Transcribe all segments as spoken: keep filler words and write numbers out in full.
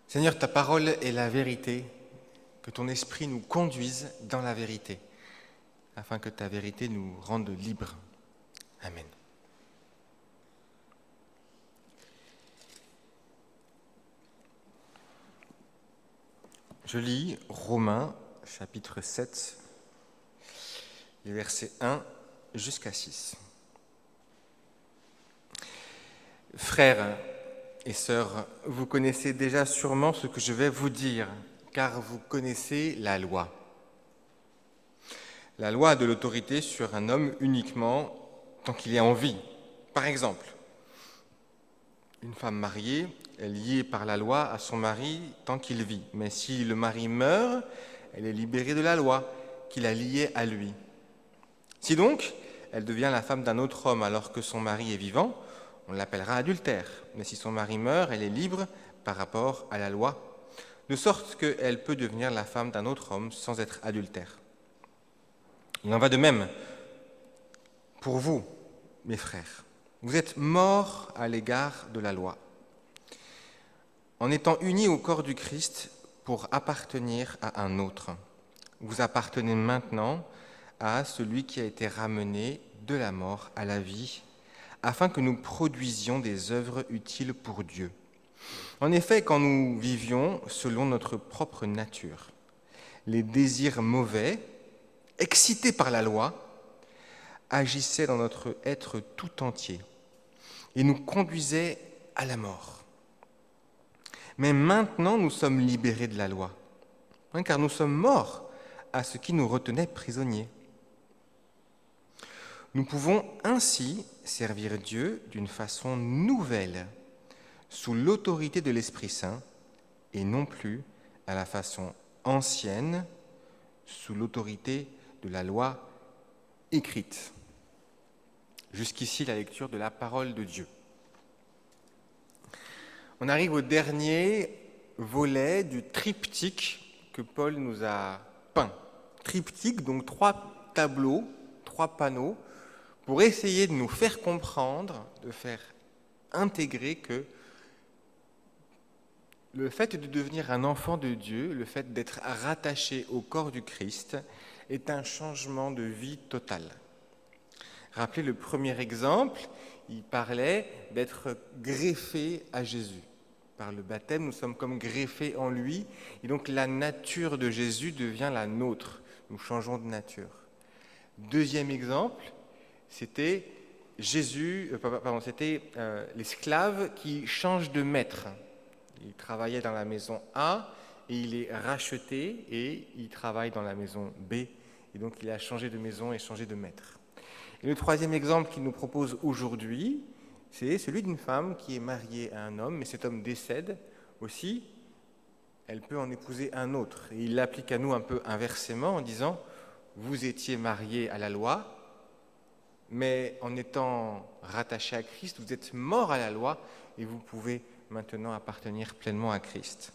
Seigneur, ta parole est la vérité, que ton esprit nous conduise dans la vérité, afin que ta vérité nous rende libres. Amen. Je lis Romains, chapitre sept, les versets un jusqu'à six. Frères et sœurs, vous connaissez déjà sûrement ce que je vais vous dire, car vous connaissez la loi. La loi a de l'autorité sur un homme uniquement tant qu'il est en vie. Par exemple, une femme mariée est liée par la loi à son mari tant qu'il vit. Mais si le mari meurt, elle est libérée de la loi qui la liait à lui. Si donc, elle devient la femme d'un autre homme alors que son mari est vivant, on l'appellera adultère. Mais si son mari meurt, elle est libre par rapport à la loi, de sorte qu'elle peut devenir la femme d'un autre homme sans être adultère. Il en va de même pour vous, mes frères. Vous êtes morts à l'égard de la loi, en étant unis au corps du Christ pour appartenir à un autre. Vous appartenez maintenant à celui qui a été ramené de la mort à la vie, afin que nous produisions des œuvres utiles pour Dieu. En effet, quand nous vivions selon notre propre nature, les désirs mauvais, excités par la loi, agissaient dans notre être tout entier et nous conduisaient à la mort. Mais maintenant, nous sommes libérés de la loi, hein, car nous sommes morts à ce qui nous retenait prisonniers. Nous pouvons ainsi servir Dieu d'une façon nouvelle, sous l'autorité de l'Esprit Saint, et non plus à la façon ancienne, sous l'autorité de la loi écrite. Jusqu'ici, la lecture de la parole de Dieu. On arrive au dernier volet du triptyque que Paul nous a peint. Triptyque, donc trois tableaux, trois panneaux, pour essayer de nous faire comprendre, de faire intégrer que le fait de devenir un enfant de Dieu, le fait d'être rattaché au corps du Christ, est un changement de vie total. Rappelez le premier exemple, il parlait d'être greffé à Jésus. Par le baptême, nous sommes comme greffés en lui, et donc la nature de Jésus devient la nôtre. Nous changeons de nature. Deuxième exemple, c'était Jésus, euh, pardon, c'était euh, l'esclave qui change de maître. Il travaillait dans la maison A et il est racheté et il travaille dans la maison B. Et donc il a changé de maison et changé de maître. Et le troisième exemple qu'il nous propose aujourd'hui, c'est celui d'une femme qui est mariée à un homme, mais cet homme décède aussi, elle peut en épouser un autre. Et il l'applique à nous un peu inversement en disant, vous étiez mariés à la loi, mais en étant rattaché à Christ, vous êtes morts à la loi et vous pouvez maintenant appartenir pleinement à Christ.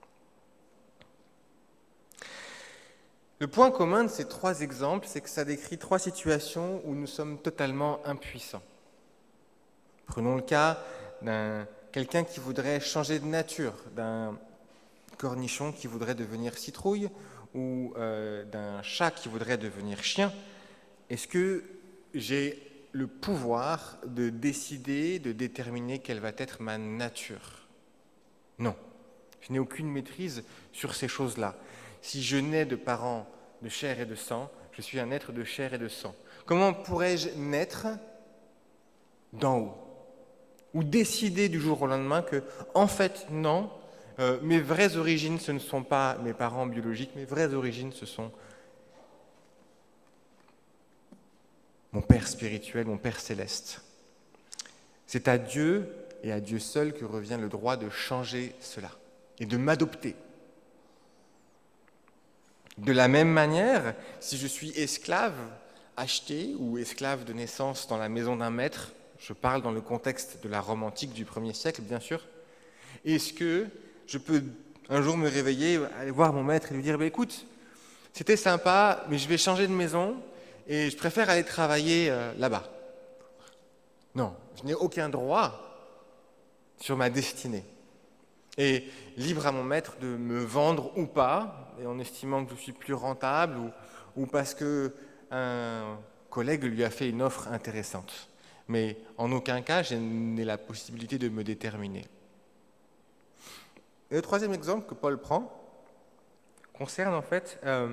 Le point commun de ces trois exemples, c'est que ça décrit trois situations où nous sommes totalement impuissants. Prenons le cas d'un quelqu'un qui voudrait changer de nature, d'un cornichon qui voudrait devenir citrouille ou euh, d'un chat qui voudrait devenir chien. Est-ce que j'ai le pouvoir de décider, de déterminer quelle va être ma nature? Non, je n'ai aucune maîtrise sur ces choses-là. Si je nais de parents de chair et de sang, je suis un être de chair et de sang. Comment pourrais-je naître d'en haut? Ou décider du jour au lendemain que, en fait, non, euh, mes vraies origines, ce ne sont pas mes parents biologiques, mes vraies origines, ce sont mon Père spirituel, mon Père céleste. C'est à Dieu et à Dieu seul que revient le droit de changer cela et de m'adopter. De la même manière, si je suis esclave, acheté ou esclave de naissance dans la maison d'un maître, je parle dans le contexte de la Rome antique du premier siècle, bien sûr, est-ce que je peux un jour me réveiller, aller voir mon maître et lui dire bah, « Écoute, c'était sympa, mais je vais changer de maison et je préfère aller travailler euh, là-bas. » Non, je n'ai aucun droit sur ma destinée. Et libre à mon maître de me vendre ou pas, et en estimant que je suis plus rentable, ou, ou parce qu'un collègue lui a fait une offre intéressante. Mais en aucun cas, je n'ai la possibilité de me déterminer. Et le troisième exemple que Paul prend concerne en fait euh,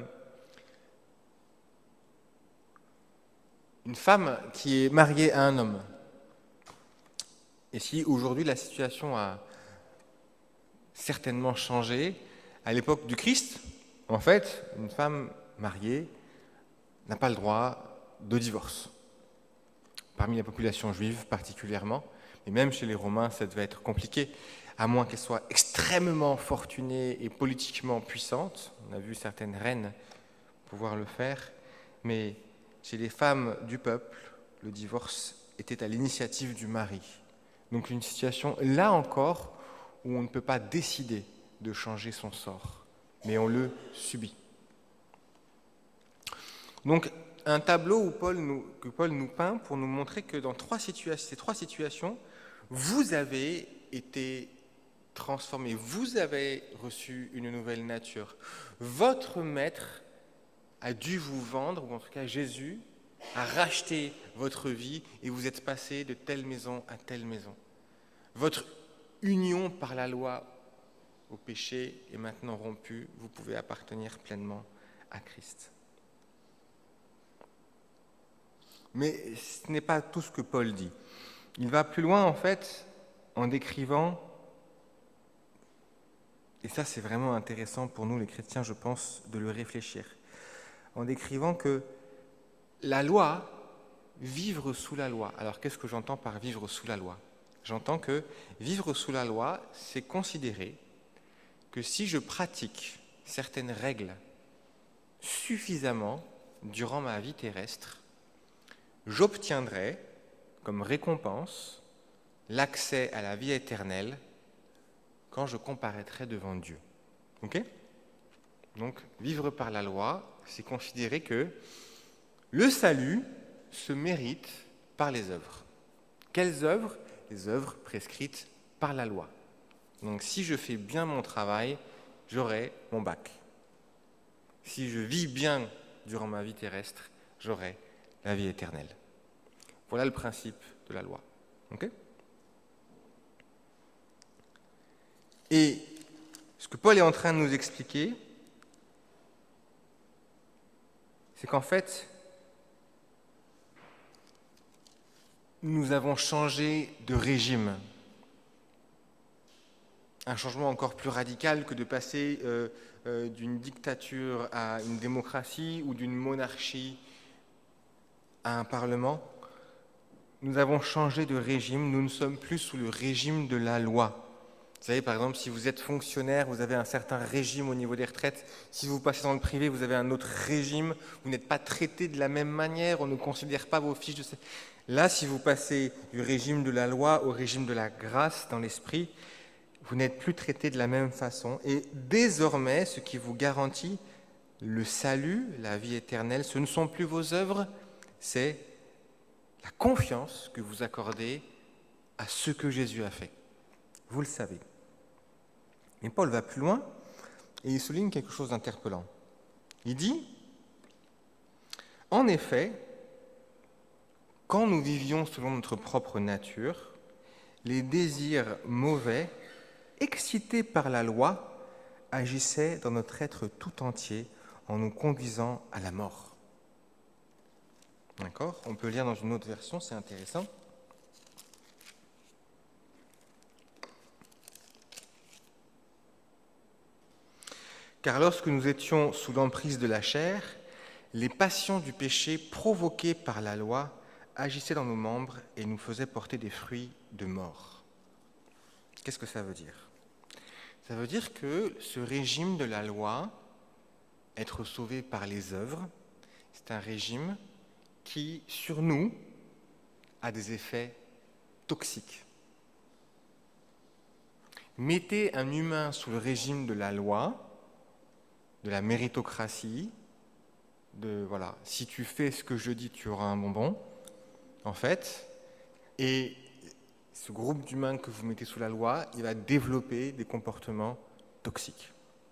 une femme qui est mariée à un homme. Et si aujourd'hui la situation a certainement changé, à l'époque du Christ, en fait, une femme mariée n'a pas le droit de divorce. Parmi la population juive particulièrement, mais même chez les Romains, ça devait être compliqué, à moins qu'elle soit extrêmement fortunée et politiquement puissante. On a vu certaines reines pouvoir le faire, mais chez les femmes du peuple, le divorce était à l'initiative du mari. Donc une situation, là encore, où on ne peut pas décider de changer son sort, mais on le subit. Donc un tableau où Paul nous, que Paul nous peint pour nous montrer que dans trois situa- ces trois situations, vous avez été transformé, vous avez reçu une nouvelle nature. Votre maître a dû vous vendre, ou en tout cas Jésus a racheté votre vie et vous êtes passé de telle maison à telle maison. Votre union par la loi au péché est maintenant rompue, vous pouvez appartenir pleinement à Christ. Mais ce n'est pas tout ce que Paul dit. Il va plus loin en fait en décrivant, et ça c'est vraiment intéressant pour nous les chrétiens, je pense, de le réfléchir, en décrivant que la loi, vivre sous la loi. Alors qu'est-ce que j'entends par vivre sous la loi ? J'entends que vivre sous la loi, c'est considérer que si je pratique certaines règles suffisamment durant ma vie terrestre, j'obtiendrai comme récompense l'accès à la vie éternelle quand je comparaîtrai devant Dieu. Ok ? Donc, vivre par la loi, c'est considérer que le salut se mérite par les œuvres. Quelles œuvres ? Les œuvres prescrites par la loi. Donc, si je fais bien mon travail, j'aurai mon bac. Si je vis bien durant ma vie terrestre, j'aurai la vie éternelle. Voilà le principe de la loi. Okay ? Et ce que Paul est en train de nous expliquer, c'est qu'en fait, nous avons changé de régime. Un changement encore plus radical que de passer euh, euh, d'une dictature à une démocratie ou d'une monarchie à un parlement. Nous avons changé de régime, nous ne sommes plus sous le régime de la loi. Vous savez, par exemple, si vous êtes fonctionnaire, vous avez un certain régime au niveau des retraites. Si vous passez dans le privé, vous avez un autre régime. Vous n'êtes pas traité de la même manière, on ne considère pas vos fiches de... Là, si vous passez du régime de la loi au régime de la grâce dans l'esprit, vous n'êtes plus traité de la même façon. Et désormais, ce qui vous garantit le salut, la vie éternelle, ce ne sont plus vos œuvres, c'est la confiance que vous accordez à ce que Jésus a fait. Vous le savez. Mais Paul va plus loin et il souligne quelque chose d'interpellant. Il dit, en effet, quand nous vivions selon notre propre nature, les désirs mauvais, excités par la loi, agissaient dans notre être tout entier en nous conduisant à la mort. D'accord ? On peut lire dans une autre version, c'est intéressant. Car lorsque nous étions sous l'emprise de la chair, les passions du péché provoquées par la loi agissaient dans nos membres et nous faisaient porter des fruits de mort. Qu'est-ce que ça veut dire ? Ça veut dire que ce régime de la loi, être sauvé par les œuvres, c'est un régime qui, sur nous, a des effets toxiques. Mettez un humain sous le régime de la loi, de la méritocratie, de voilà, si tu fais ce que je dis, tu auras un bonbon, en fait, et ce groupe d'humains que vous mettez sous la loi, il va développer des comportements toxiques.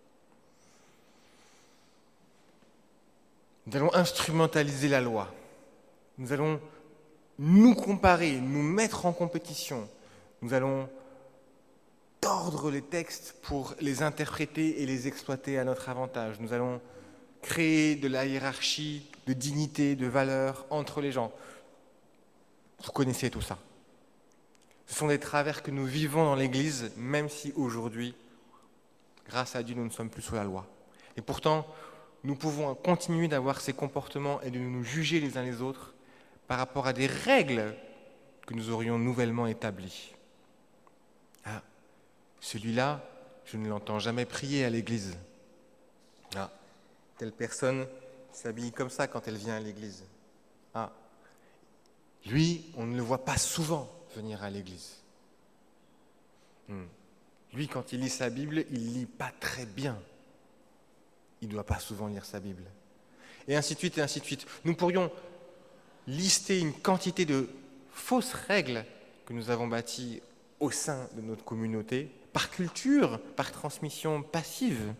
Nous allons instrumentaliser la loi. Nous allons nous comparer, nous mettre en compétition. Nous allons tordre les textes pour les interpréter et les exploiter à notre avantage. Nous allons créer de la hiérarchie, de dignité, de valeur entre les gens. Vous connaissez tout ça. Ce sont des travers que nous vivons dans l'Église, même si aujourd'hui, grâce à Dieu, nous ne sommes plus sous la loi. Et pourtant, nous pouvons continuer d'avoir ces comportements et de nous juger les uns les autres par rapport à des règles que nous aurions nouvellement établies. Ah, celui-là, je ne l'entends jamais prier à l'église. Ah, telle personne s'habille comme ça quand elle vient à l'église. Ah, lui, on ne le voit pas souvent venir à l'église. Hmm. Lui, quand il lit sa Bible, il lit pas très bien. Il ne doit pas souvent lire sa Bible. Et ainsi de suite, et ainsi de suite. Nous pourrions lister une quantité de fausses règles que nous avons bâties au sein de notre communauté, par culture, par transmission passive,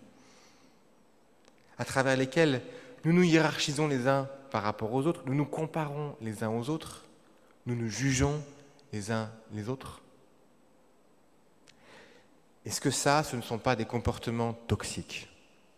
à travers lesquelles nous nous hiérarchisons les uns par rapport aux autres, nous nous comparons les uns aux autres, nous nous jugeons les uns les autres. Est-ce que ça, ce ne sont pas des comportements toxiques ?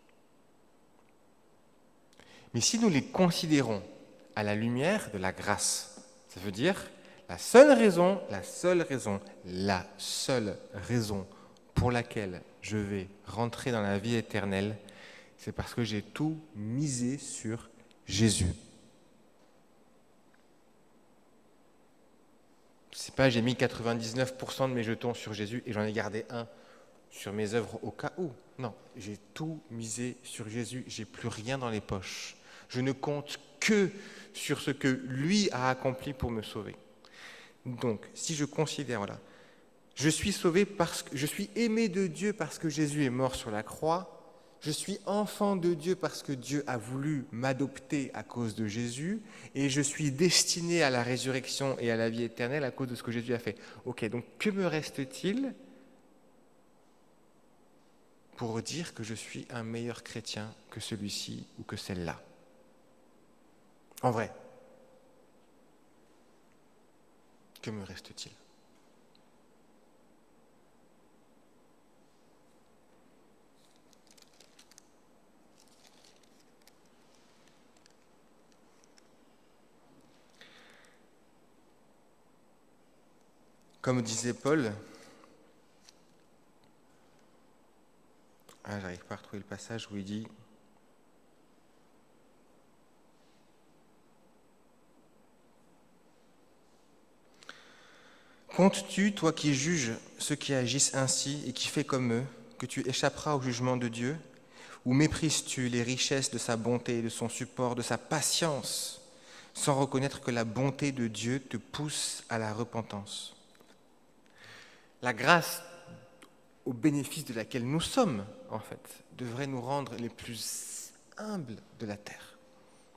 Mais si nous les considérons à la lumière de la grâce, ça veut dire la seule raison, la seule raison, la seule raison pour laquelle je vais rentrer dans la vie éternelle, c'est parce que j'ai tout misé sur Jésus. C'est pas j'ai mis quatre-vingt-dix-neuf pour cent de mes jetons sur Jésus et j'en ai gardé un sur mes œuvres au cas où. Non, j'ai tout misé sur Jésus, j'ai plus rien dans les poches. Je ne compte que sur ce que lui a accompli pour me sauver. Donc, si je considère, voilà, je suis sauvé parce que je suis aimé de Dieu parce que Jésus est mort sur la croix. Je suis enfant de Dieu parce que Dieu a voulu m'adopter à cause de Jésus et je suis destiné à la résurrection et à la vie éternelle à cause de ce que Jésus a fait. Ok, donc que me reste-t-il pour dire que je suis un meilleur chrétien que celui-ci ou que celle-là ? En vrai, que me reste-t-il ? Comme disait Paul, ah, j'arrive pas à retrouver le passage où il dit « Comptes-tu, toi qui juges ceux qui agissent ainsi et qui fais comme eux, que tu échapperas au jugement de Dieu ? Ou méprises-tu les richesses de sa bonté, de son support, de sa patience, sans reconnaître que la bonté de Dieu te pousse à la repentance ?» La grâce au bénéfice de laquelle nous sommes, en fait, devrait nous rendre les plus humbles de la terre. Pourquoi ?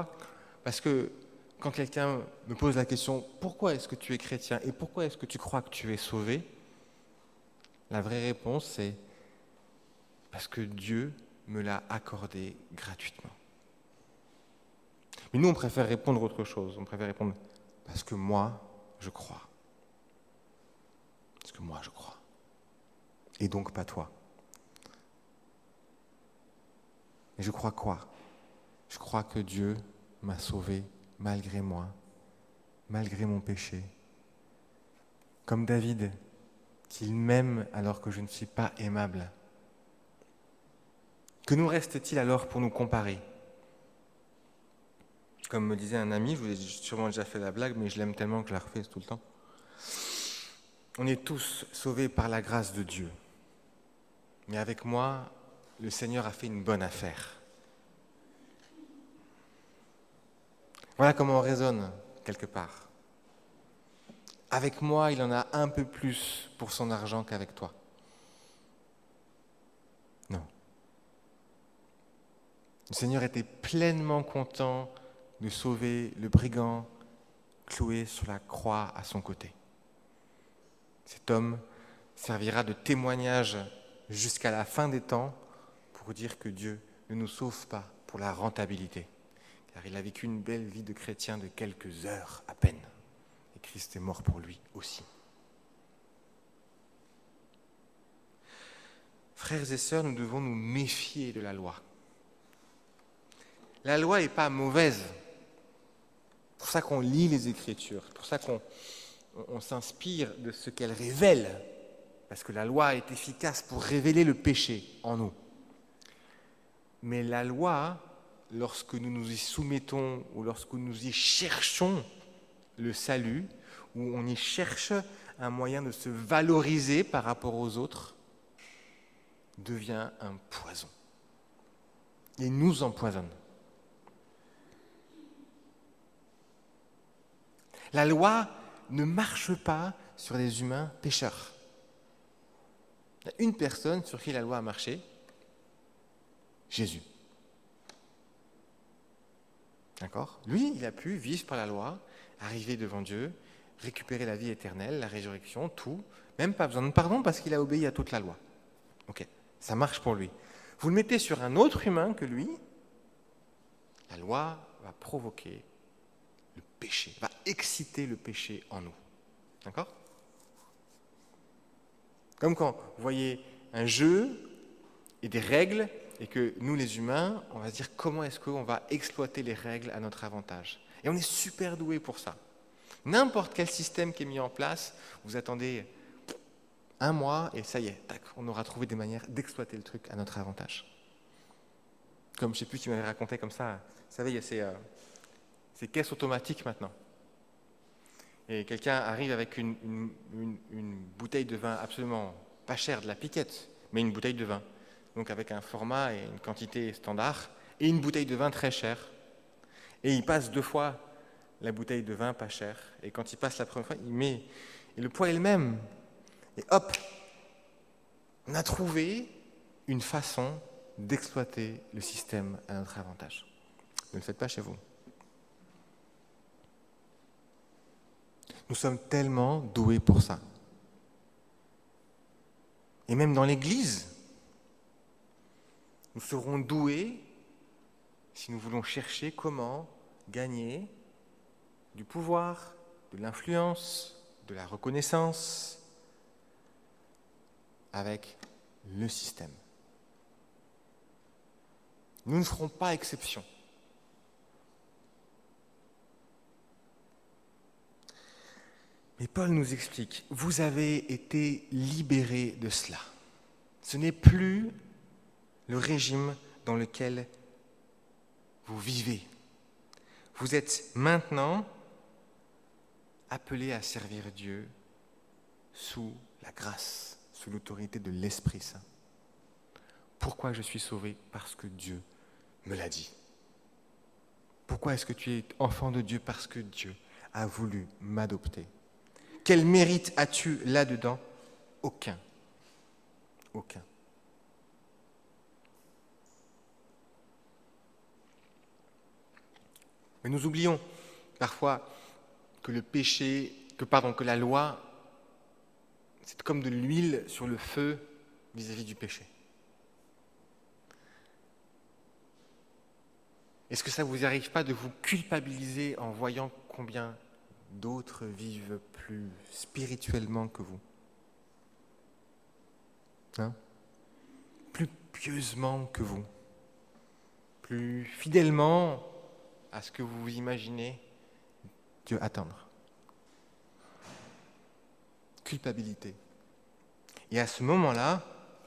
Parce que quand quelqu'un me pose la question « Pourquoi est-ce que tu es chrétien et pourquoi est-ce que tu crois que tu es sauvé ?» La vraie réponse, c'est « Parce que Dieu me l'a accordé gratuitement. » Mais nous, on préfère répondre autre chose. On préfère répondre « Parce que moi, je crois. » Parce que moi, je crois. Et donc pas toi. Et je crois quoi ? Je crois que Dieu m'a sauvé malgré moi, malgré mon péché. Comme David, qu'il m'aime alors que je ne suis pas aimable. Que nous reste-t-il alors pour nous comparer ? Comme me disait un ami, je vous ai sûrement déjà fait la blague, mais je l'aime tellement que je la refais tout le temps. On est tous sauvés par la grâce de Dieu. Mais avec moi, le Seigneur a fait une bonne affaire. Voilà comment on raisonne, quelque part. Avec moi, il en a un peu plus pour son argent qu'avec toi. Non. Le Seigneur était pleinement content de sauver le brigand cloué sur la croix à son côté. Cet homme servira de témoignage jusqu'à la fin des temps pour dire que Dieu ne nous sauve pas pour la rentabilité, car il a vécu une belle vie de chrétien de quelques heures à peine. Et Christ est mort pour lui aussi. Frères et sœurs, nous devons nous méfier de la loi. La loi n'est pas mauvaise. C'est pour ça qu'on lit les Écritures, c'est pour ça qu'on on, on s'inspire de ce qu'elle révèle, parce que la loi est efficace pour révéler le péché en nous. Mais la loi, lorsque nous nous y soumettons ou lorsque nous y cherchons le salut, où on y cherche un moyen de se valoriser par rapport aux autres, devient un poison et nous empoisonne. La loi ne marche pas sur les humains pécheurs. Il y a une personne sur qui la loi a marché, Jésus. D'accord ? Lui, il a pu vivre par la loi, arriver devant Dieu, récupérer la vie éternelle, la résurrection, tout, même pas besoin de pardon parce qu'il a obéi à toute la loi. Ok, ça marche pour lui. Vous le mettez sur un autre humain que lui, la loi va provoquer le péché, va exciter le péché en nous. D'accord ? Comme quand vous voyez un jeu et des règles, et que nous, les humains, on va se dire comment est-ce qu'on va exploiter les règles à notre avantage. Et on est super doué pour ça. N'importe quel système qui est mis en place, vous attendez un mois et ça y est, tac, on aura trouvé des manières d'exploiter le truc à notre avantage. Comme, je ne sais plus, tu m'avais raconté comme ça, vous savez, il y a ces, euh, ces caisses automatiques maintenant. Et quelqu'un arrive avec une, une, une, une bouteille de vin absolument pas chère, de la piquette, mais une bouteille de vin. Donc avec un format et une quantité standard, et une bouteille de vin très chère. Et il passe deux fois la bouteille de vin pas chère. Et quand il passe la première fois, il met... Et le poids est le même. Et hop, on a trouvé une façon d'exploiter le système à notre avantage. Ne le faites pas chez vous. Nous sommes tellement doués pour ça. Et même dans l'Église, nous serons doués si nous voulons chercher comment gagner du pouvoir, de l'influence, de la reconnaissance avec le système. Nous ne ferons pas exception. Mais Paul nous explique, vous avez été libérés de cela. Ce n'est plus le régime dans lequel vous vivez. Vous êtes maintenant appelés à servir Dieu sous la grâce, sous l'autorité de l'Esprit Saint. Pourquoi je suis sauvé ? Parce que Dieu me l'a dit. Pourquoi est-ce que tu es enfant de Dieu ? Parce que Dieu a voulu m'adopter. Quel mérite as-tu là-dedans ? Aucun. Aucun. Mais nous oublions parfois que le péché, que, pardon, que la loi, c'est comme de l'huile sur le feu vis-à-vis du péché. Est-ce que ça ne vous arrive pas de vous culpabiliser en voyant combien d'autres vivent plus spirituellement que vous ? Hein ? Plus pieusement que vous, plus fidèlement à ce que vous vous imaginez Dieu attendre. Culpabilité. Et à ce moment-là,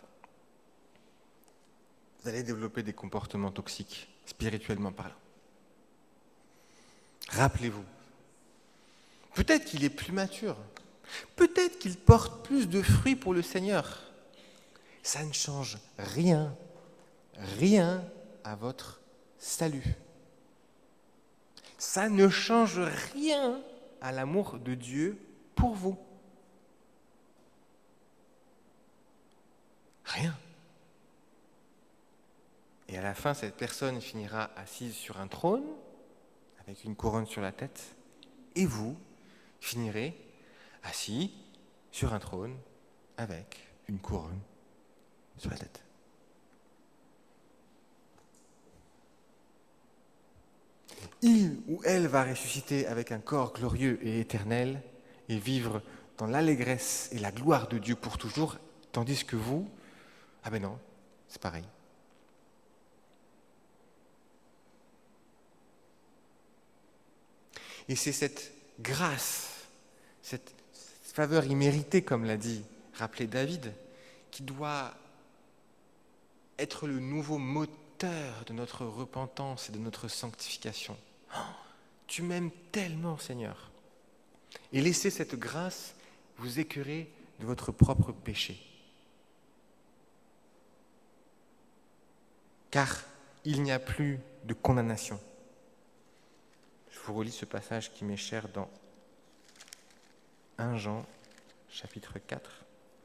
vous allez développer des comportements toxiques, spirituellement parlant. Rappelez-vous, peut-être qu'il est plus mature, peut-être qu'il porte plus de fruits pour le Seigneur. Ça ne change rien, rien à votre salut. Ça ne change rien à l'amour de Dieu pour vous. Rien. Et à la fin, cette personne finira assise sur un trône, avec une couronne sur la tête, et vous finirez assis sur un trône avec une couronne sur la tête. Il ou elle va ressusciter avec un corps glorieux et éternel et vivre dans l'allégresse et la gloire de Dieu pour toujours, tandis que vous, ah ben non, c'est pareil. Et c'est cette grâce, cette faveur imméritée, comme l'a dit, rappelé David, qui doit être le nouveau moteur de notre repentance et de notre sanctification. Oh, tu m'aimes tellement, Seigneur. Et laissez cette grâce vous écœurer de votre propre péché. Car il n'y a plus de condamnation. Je vous relis ce passage qui m'est cher dans premier Jean, chapitre quatre.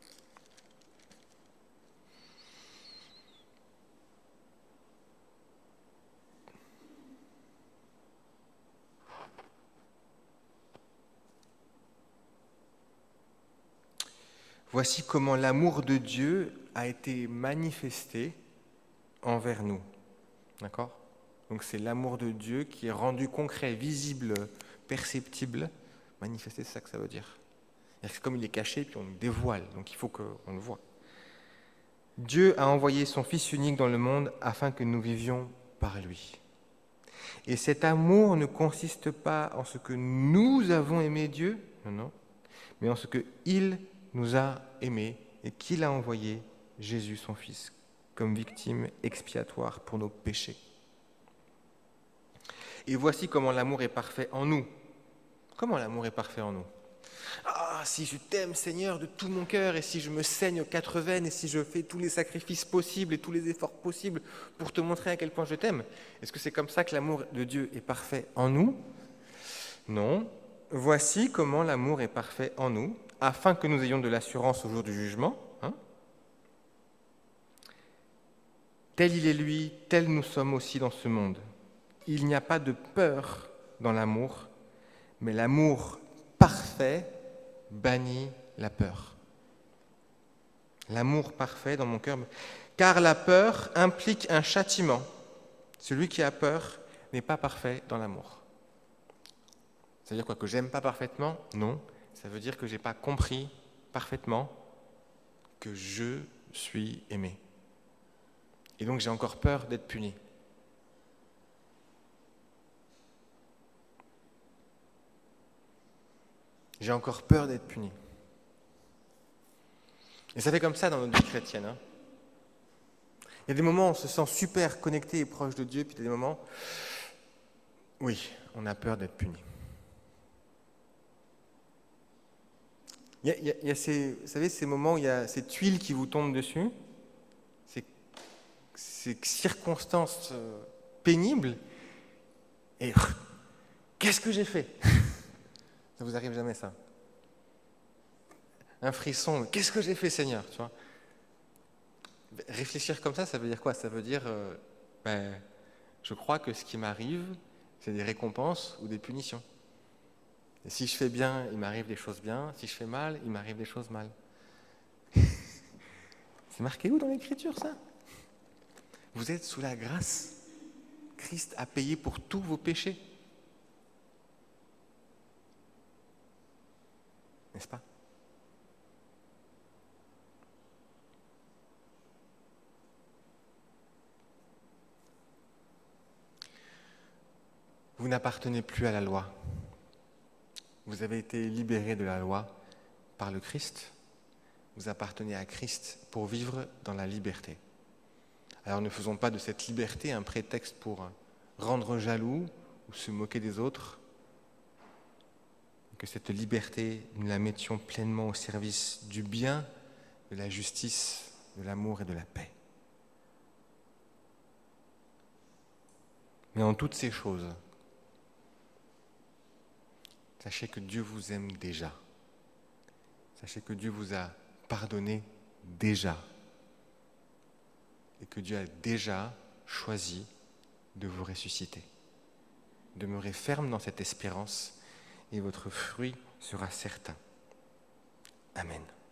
Voici comment l'amour de Dieu a été manifesté envers nous. D'accord ? Donc c'est l'amour de Dieu qui est rendu concret, visible, perceptible. Manifesté, c'est ça que ça veut dire. C'est comme il est caché, puis on le dévoile, donc il faut qu'on le voie. Dieu a envoyé son Fils unique dans le monde afin que nous vivions par lui. Et cet amour ne consiste pas en ce que nous avons aimé Dieu, non, non, mais en ce qu'il nous a aimés et qu'il a envoyé Jésus, son Fils, comme victime expiatoire pour nos péchés. Et voici comment l'amour est parfait en nous. Comment l'amour est parfait en nous ? Ah, si je t'aime, Seigneur, de tout mon cœur, et si je me saigne aux quatre veines, et si je fais tous les sacrifices possibles et tous les efforts possibles pour te montrer à quel point je t'aime, est-ce que c'est comme ça que l'amour de Dieu est parfait en nous ? Non. Voici comment l'amour est parfait en nous, afin que nous ayons de l'assurance au jour du jugement. Hein ? Tel il est lui, tel nous sommes aussi dans ce monde. Il n'y a pas de peur dans l'amour, mais l'amour parfait bannit la peur. L'amour parfait dans mon cœur, car la peur implique un châtiment. Celui qui a peur n'est pas parfait dans l'amour. Ça veut dire quoi ? Que j'aime pas parfaitement ? Non. Ça veut dire que je n'ai pas compris parfaitement que je suis aimé. Et donc j'ai encore peur d'être puni. J'ai encore peur d'être puni. Et ça fait comme ça dans notre vie chrétienne. Hein. Il y a des moments où on se sent super connecté et proche de Dieu, puis il y a des moments, oui, on a peur d'être puni. Il y a, il y a, il y a ces, vous savez, ces moments où il y a cette huile qui vous tombe dessus, ces, ces circonstances euh, pénibles, et qu'est-ce que j'ai fait ? Ça vous arrive jamais, ça ? Un frisson, qu'est-ce que j'ai fait, Seigneur ? Tu vois ? Réfléchir comme ça, ça veut dire quoi ? Ça veut dire, euh, ben, je crois que ce qui m'arrive, c'est des récompenses ou des punitions. Et si je fais bien, il m'arrive des choses bien. Si je fais mal, il m'arrive des choses mal. C'est marqué où dans l'Écriture, ça ? Vous êtes sous la grâce. Christ a payé pour tous vos péchés. N'est-ce pas ? Vous n'appartenez plus à la loi. Vous avez été libérés de la loi par le Christ. Vous appartenez à Christ pour vivre dans la liberté. Alors ne faisons pas de cette liberté un prétexte pour rendre jaloux ou se moquer des autres. Que cette liberté, nous la mettions pleinement au service du bien, de la justice, de l'amour et de la paix. Mais en toutes ces choses, sachez que Dieu vous aime déjà. Sachez que Dieu vous a pardonné déjà. Et que Dieu a déjà choisi de vous ressusciter. Demeurez ferme dans cette espérance et votre fruit sera certain. Amen.